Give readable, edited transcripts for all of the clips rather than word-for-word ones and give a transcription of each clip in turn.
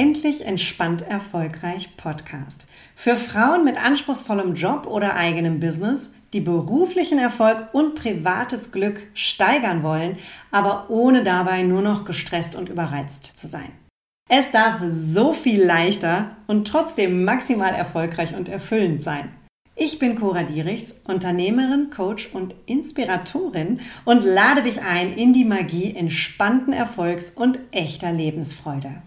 Endlich entspannt erfolgreich Podcast. Für Frauen mit anspruchsvollem Job oder eigenem Business, die beruflichen Erfolg und privates Glück steigern wollen, aber ohne dabei nur noch gestresst und überreizt zu sein. Es darf so viel leichter und trotzdem maximal erfolgreich und erfüllend sein. Ich bin Cora Dierichs, Unternehmerin, Coach und Inspiratorin und lade dich ein in die Magie entspannten Erfolgs und echter Lebensfreude.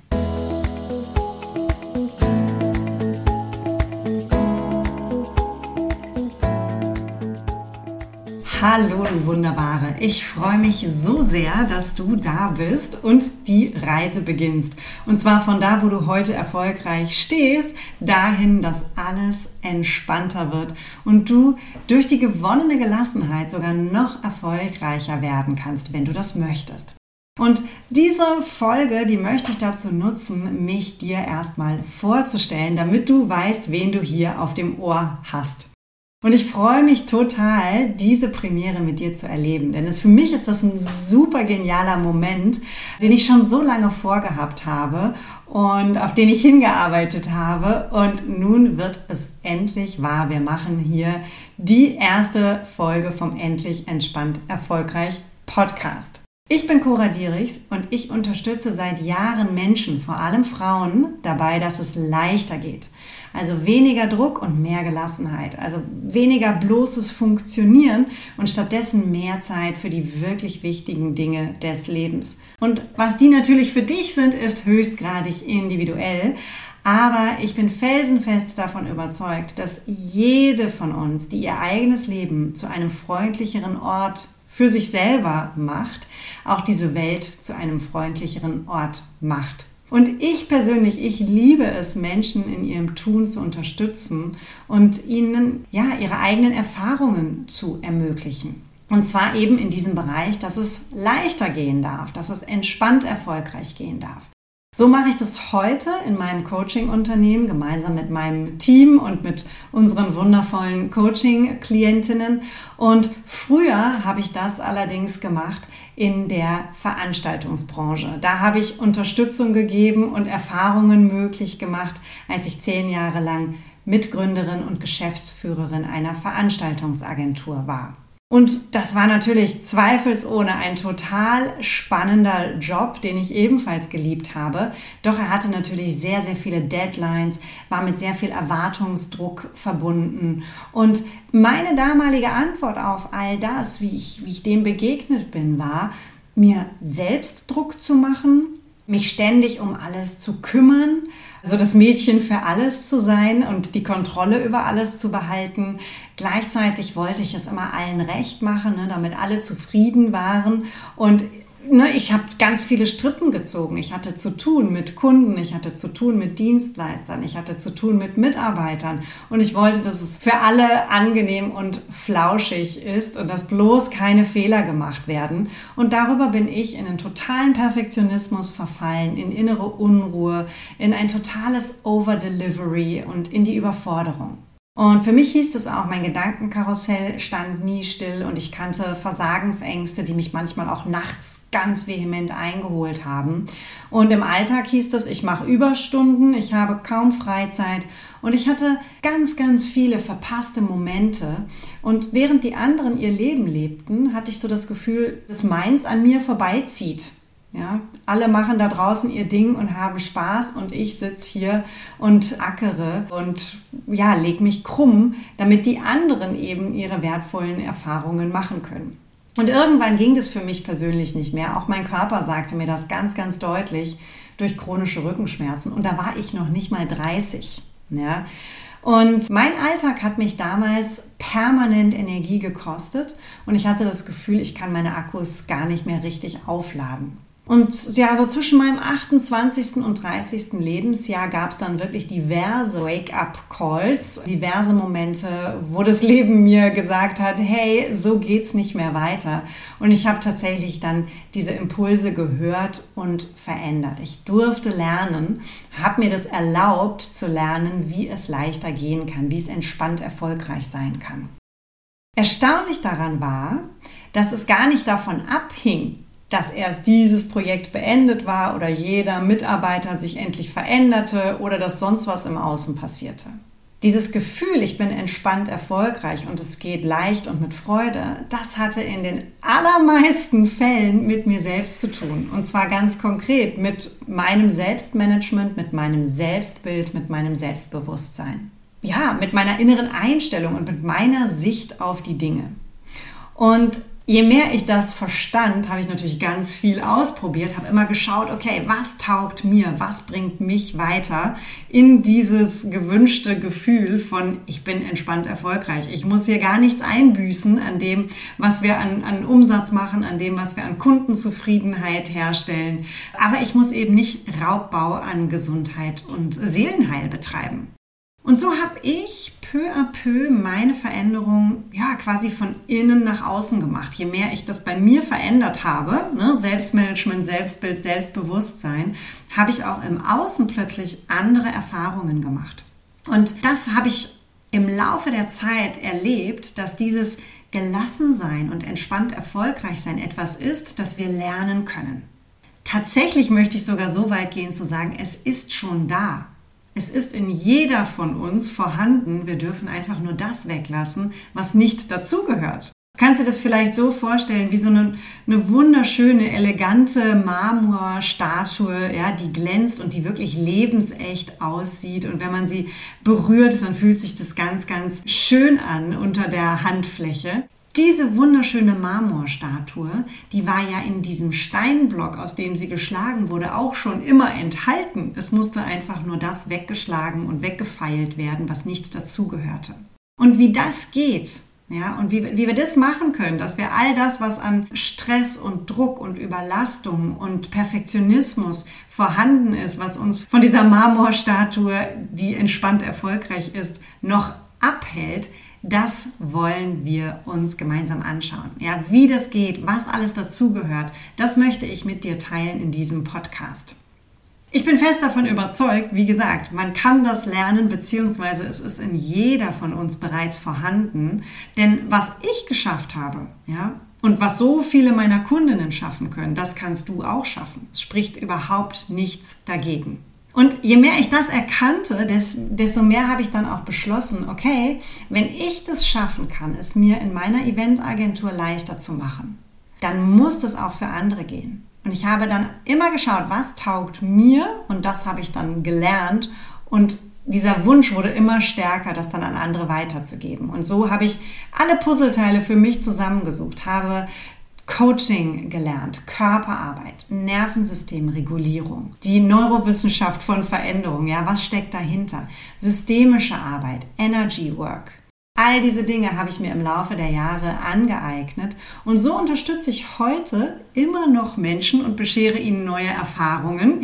Hallo du Wunderbare, ich freue mich so sehr, dass du da bist und die Reise beginnst. Und zwar von da, wo du heute erfolgreich stehst, dahin, dass alles entspannter wird und du durch die gewonnene Gelassenheit sogar noch erfolgreicher werden kannst, wenn du das möchtest. Und diese Folge, die möchte ich dazu nutzen, mich dir erstmal vorzustellen, damit du weißt, wen du hier auf dem Ohr hast. Und ich freue mich total, diese Premiere mit dir zu erleben, denn für mich ist das ein super genialer Moment, den ich schon so lange vorgehabt habe und auf den ich hingearbeitet habe. Und nun wird es endlich wahr. Wir machen hier die erste Folge vom Endlich entspannt erfolgreich Podcast. Ich bin Cora Dierichs und ich unterstütze seit Jahren Menschen, vor allem Frauen, dabei, dass es leichter geht. Also weniger Druck und mehr Gelassenheit, also weniger bloßes Funktionieren und stattdessen mehr Zeit für die wirklich wichtigen Dinge des Lebens. Und was die natürlich für dich sind, ist höchstgradig individuell. Aber ich bin felsenfest davon überzeugt, dass jede von uns, die ihr eigenes Leben zu einem freundlicheren Ort für sich selber macht, auch diese Welt zu einem freundlicheren Ort macht. Und ich persönlich, ich liebe es, Menschen in ihrem Tun zu unterstützen und ihnen ihre eigenen Erfahrungen zu ermöglichen. Und zwar eben in diesem Bereich, dass es leichter gehen darf, dass es entspannt erfolgreich gehen darf. So mache ich das heute in meinem Coaching-Unternehmen gemeinsam mit meinem Team und mit unseren wundervollen Coaching-Klientinnen. Und früher habe ich das allerdings gemacht in der Veranstaltungsbranche. Da habe ich Unterstützung gegeben und Erfahrungen möglich gemacht, als ich 10 Jahre lang Mitgründerin und Geschäftsführerin einer Veranstaltungsagentur war. Und das war natürlich zweifelsohne ein total spannender Job, den ich ebenfalls geliebt habe. Doch er hatte natürlich sehr, sehr viele Deadlines, war mit sehr viel Erwartungsdruck verbunden. Und meine damalige Antwort auf all das, wie ich dem begegnet bin, war, mir selbst Druck zu machen, mich ständig um alles zu kümmern, also das Mädchen für alles zu sein und die Kontrolle über alles zu behalten. Gleichzeitig wollte ich es immer allen recht machen, damit alle zufrieden waren. Und ich habe ganz viele Strippen gezogen. Ich hatte zu tun mit Kunden, ich hatte zu tun mit Dienstleistern, ich hatte zu tun mit Mitarbeitern. Und ich wollte, dass es für alle angenehm und flauschig ist und dass bloß keine Fehler gemacht werden. Und darüber bin ich in einen totalen Perfektionismus verfallen, in innere Unruhe, in ein totales Overdelivery und in die Überforderung. Und für mich hieß es auch, mein Gedankenkarussell stand nie still und ich kannte Versagensängste, die mich manchmal auch nachts ganz vehement eingeholt haben. Und im Alltag hieß es, ich mache Überstunden, ich habe kaum Freizeit und ich hatte ganz, ganz viele verpasste Momente. Und während die anderen ihr Leben lebten, hatte ich so das Gefühl, dass meins an mir vorbeizieht. Ja, alle machen da draußen ihr Ding und haben Spaß und ich sitze hier und ackere und leg mich krumm, damit die anderen eben ihre wertvollen Erfahrungen machen können. Und irgendwann ging das für mich persönlich nicht mehr. Auch mein Körper sagte mir das ganz, ganz deutlich durch chronische Rückenschmerzen. Und da war ich noch nicht mal 30. Ja. Und mein Alltag hat mich damals permanent Energie gekostet und ich hatte das Gefühl, ich kann meine Akkus gar nicht mehr richtig aufladen. Und so zwischen meinem 28. und 30. Lebensjahr gab es dann wirklich diverse Wake-up-Calls, diverse Momente, wo das Leben mir gesagt hat, hey, so geht's nicht mehr weiter. Und ich habe tatsächlich dann diese Impulse gehört und verändert. Ich durfte lernen, habe mir das erlaubt zu lernen, wie es leichter gehen kann, wie es entspannt erfolgreich sein kann. Erstaunlich daran war, dass es gar nicht davon abhing, dass erst dieses Projekt beendet war oder jeder Mitarbeiter sich endlich veränderte oder dass sonst was im Außen passierte. Dieses Gefühl, ich bin entspannt erfolgreich und es geht leicht und mit Freude, das hatte in den allermeisten Fällen mit mir selbst zu tun. Und zwar ganz konkret mit meinem Selbstmanagement, mit meinem Selbstbild, mit meinem Selbstbewusstsein. Ja, mit meiner inneren Einstellung und mit meiner Sicht auf die Dinge. Und je mehr ich das verstand, habe ich natürlich ganz viel ausprobiert, habe immer geschaut, okay, was taugt mir, was bringt mich weiter in dieses gewünschte Gefühl von, ich bin entspannt erfolgreich. Ich muss hier gar nichts einbüßen an dem, was wir an Umsatz machen, an dem, was wir an Kundenzufriedenheit herstellen. Aber ich muss eben nicht Raubbau an Gesundheit und Seelenheil betreiben. Und so habe ich peu à peu meine Veränderung quasi von innen nach außen gemacht. Je mehr ich das bei mir verändert habe, Selbstmanagement, Selbstbild, Selbstbewusstsein, habe ich auch im Außen plötzlich andere Erfahrungen gemacht. Und das habe ich im Laufe der Zeit erlebt, dass dieses Gelassensein und entspannt erfolgreich sein etwas ist, das wir lernen können. Tatsächlich möchte ich sogar so weit gehen zu sagen, es ist schon da. Es ist in jeder von uns vorhanden, wir dürfen einfach nur das weglassen, was nicht dazugehört. Kannst du dir das vielleicht so vorstellen, wie so eine wunderschöne, elegante Marmorstatue, die glänzt und die wirklich lebensecht aussieht. Und wenn man sie berührt, dann fühlt sich das ganz, ganz schön an unter der Handfläche. Diese wunderschöne Marmorstatue, die war ja in diesem Steinblock, aus dem sie geschlagen wurde, auch schon immer enthalten. Es musste einfach nur das weggeschlagen und weggefeilt werden, was nicht dazugehörte. Und wie das geht, und wie wir das machen können, dass wir all das, was an Stress und Druck und Überlastung und Perfektionismus vorhanden ist, was uns von dieser Marmorstatue, die entspannt erfolgreich ist, noch abhält, das wollen wir uns gemeinsam anschauen. Wie das geht, was alles dazugehört, das möchte ich mit dir teilen in diesem Podcast. Ich bin fest davon überzeugt, wie gesagt, man kann das lernen, beziehungsweise es ist in jeder von uns bereits vorhanden. Denn was ich geschafft habe, und was so viele meiner Kundinnen schaffen können, das kannst du auch schaffen. Es spricht überhaupt nichts dagegen. Und je mehr ich das erkannte, desto mehr habe ich dann auch beschlossen, okay, wenn ich das schaffen kann, es mir in meiner Eventagentur leichter zu machen, dann muss das auch für andere gehen. Und ich habe dann immer geschaut, was taugt mir, und das habe ich dann gelernt, und dieser Wunsch wurde immer stärker, das dann an andere weiterzugeben. Und so habe ich alle Puzzleteile für mich zusammengesucht, habe Coaching gelernt, Körperarbeit, Nervensystemregulierung, die Neurowissenschaft von Veränderung, was steckt dahinter? Systemische Arbeit, Energy Work. All diese Dinge habe ich mir im Laufe der Jahre angeeignet und so unterstütze ich heute immer noch Menschen und beschere ihnen neue Erfahrungen,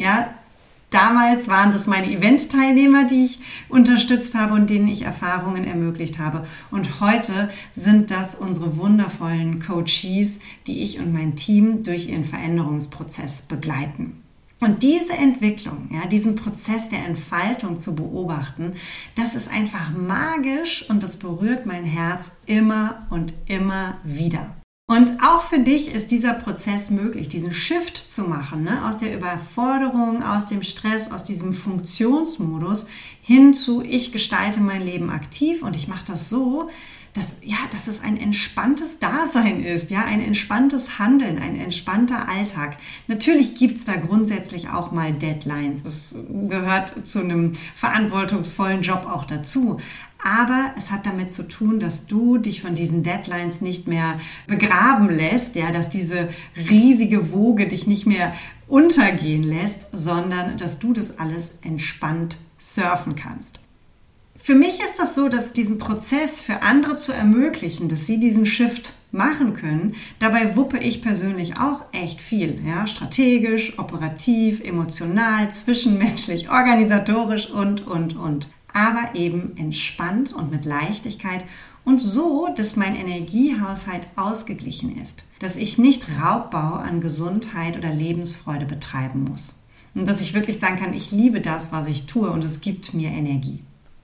Damals waren das meine Event-Teilnehmer, die ich unterstützt habe und denen ich Erfahrungen ermöglicht habe. Und heute sind das unsere wundervollen Coaches, die ich und mein Team durch ihren Veränderungsprozess begleiten. Und diese Entwicklung, diesen Prozess der Entfaltung zu beobachten, das ist einfach magisch und das berührt mein Herz immer und immer wieder. Und auch für dich ist dieser Prozess möglich, diesen Shift zu machen, aus der Überforderung, aus dem Stress, aus diesem Funktionsmodus hin zu, ich gestalte mein Leben aktiv und ich mache das so, dass es ein entspanntes Dasein ist, ein entspanntes Handeln, ein entspannter Alltag. Natürlich gibt es da grundsätzlich auch mal Deadlines, das gehört zu einem verantwortungsvollen Job auch dazu. Aber es hat damit zu tun, dass du dich von diesen Deadlines nicht mehr begraben lässt, dass diese riesige Woge dich nicht mehr untergehen lässt, sondern dass du das alles entspannt surfen kannst. Für mich ist das so, dass diesen Prozess für andere zu ermöglichen, dass sie diesen Shift machen können, dabei wuppe ich persönlich auch echt viel, strategisch, operativ, emotional, zwischenmenschlich, organisatorisch und. Aber eben entspannt und mit Leichtigkeit und so, dass mein Energiehaushalt ausgeglichen ist, dass ich nicht Raubbau an Gesundheit oder Lebensfreude betreiben muss und dass ich wirklich sagen kann, ich liebe das, was ich tue und es gibt mir Energie.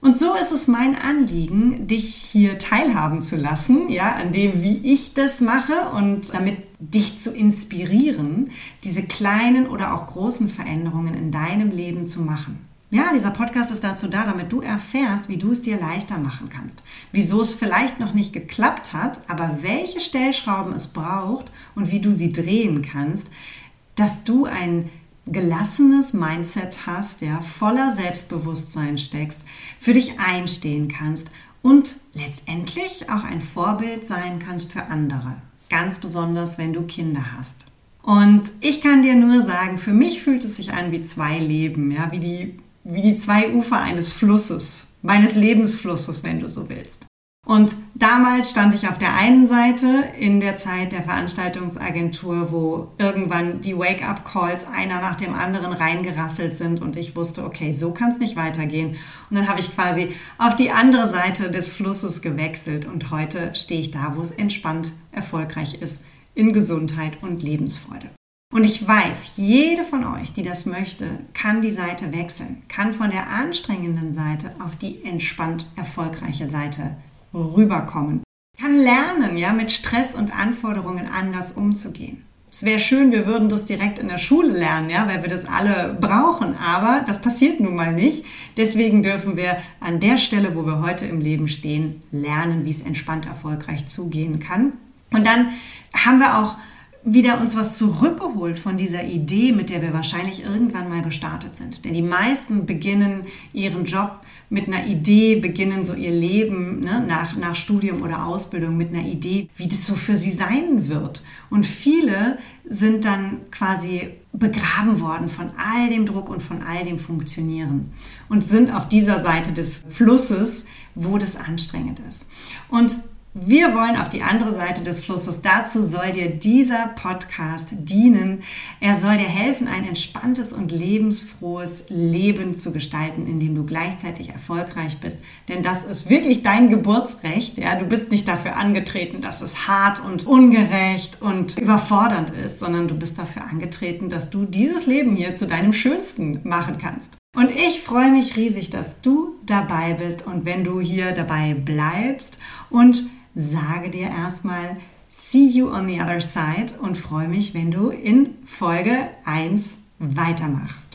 Und so ist es mein Anliegen, dich hier teilhaben zu lassen, ja, an dem, wie ich das mache und damit dich zu inspirieren, diese kleinen oder auch großen Veränderungen in deinem Leben zu machen. Ja, dieser Podcast ist dazu da, damit du erfährst, wie du es dir leichter machen kannst. Wieso es vielleicht noch nicht geklappt hat, aber welche Stellschrauben es braucht und wie du sie drehen kannst, dass du ein gelassenes Mindset hast, ja, voller Selbstbewusstsein steckst, für dich einstehen kannst und letztendlich auch ein Vorbild sein kannst für andere. Ganz besonders, wenn du Kinder hast. Und ich kann dir nur sagen, für mich fühlt es sich an wie zwei Leben, ja, wie die zwei Ufer eines Flusses, meines Lebensflusses, wenn du so willst. Und damals stand ich auf der einen Seite in der Zeit der Veranstaltungsagentur, wo irgendwann die Wake-up-Calls einer nach dem anderen reingerasselt sind und ich wusste, okay, so kann es nicht weitergehen. Und dann habe ich quasi auf die andere Seite des Flusses gewechselt und heute stehe ich da, wo es entspannt erfolgreich ist, in Gesundheit und Lebensfreude. Und ich weiß, jede von euch, die das möchte, kann die Seite wechseln, kann von der anstrengenden Seite auf die entspannt erfolgreiche Seite rüberkommen. Kann lernen, ja, mit Stress und Anforderungen anders umzugehen. Es wäre schön, wir würden das direkt in der Schule lernen, ja, weil wir das alle brauchen, aber das passiert nun mal nicht. Deswegen dürfen wir an der Stelle, wo wir heute im Leben stehen, lernen, wie es entspannt erfolgreich zugehen kann. Und dann haben wir auch wieder uns was zurückgeholt von dieser Idee, mit der wir wahrscheinlich irgendwann mal gestartet sind. Denn die meisten beginnen ihren Job mit einer Idee, beginnen so ihr Leben, ne, nach Studium oder Ausbildung mit einer Idee, wie das so für sie sein wird. Und viele sind dann quasi begraben worden von all dem Druck und von all dem Funktionieren und sind auf dieser Seite des Flusses, wo das anstrengend ist. Und wir wollen auf die andere Seite des Flusses. Dazu soll dir dieser Podcast dienen. Er soll dir helfen, ein entspanntes und lebensfrohes Leben zu gestalten, in dem du gleichzeitig erfolgreich bist. Denn das ist wirklich dein Geburtsrecht. Ja? Du bist nicht dafür angetreten, dass es hart und ungerecht und überfordernd ist, sondern du bist dafür angetreten, dass du dieses Leben hier zu deinem Schönsten machen kannst. Und ich freue mich riesig, dass du dabei bist und wenn du hier dabei bleibst und sage dir erstmal see you on the other side und freue mich, wenn du in Folge 1 weitermachst.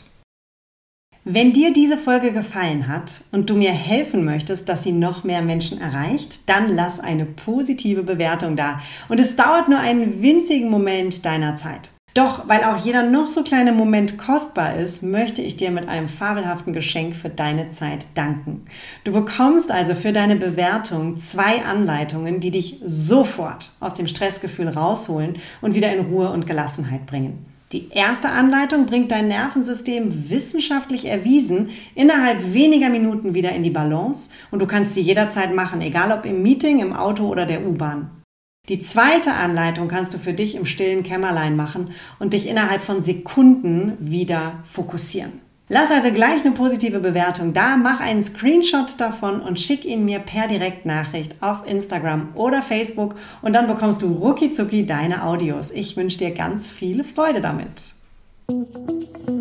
Wenn dir diese Folge gefallen hat und du mir helfen möchtest, dass sie noch mehr Menschen erreicht, dann lass eine positive Bewertung da. Und es dauert nur einen winzigen Moment deiner Zeit. Doch weil auch jeder noch so kleine Moment kostbar ist, möchte ich dir mit einem fabelhaften Geschenk für deine Zeit danken. Du bekommst also für deine Bewertung 2 Anleitungen, die dich sofort aus dem Stressgefühl rausholen und wieder in Ruhe und Gelassenheit bringen. Die erste Anleitung bringt dein Nervensystem wissenschaftlich erwiesen innerhalb weniger Minuten wieder in die Balance und du kannst sie jederzeit machen, egal ob im Meeting, im Auto oder der U-Bahn. Die zweite Anleitung kannst du für dich im stillen Kämmerlein machen und dich innerhalb von Sekunden wieder fokussieren. Lass also gleich eine positive Bewertung da, mach einen Screenshot davon und schick ihn mir per Direktnachricht auf Instagram oder Facebook und dann bekommst du rucki zucki deine Audios. Ich wünsche dir ganz viel Freude damit.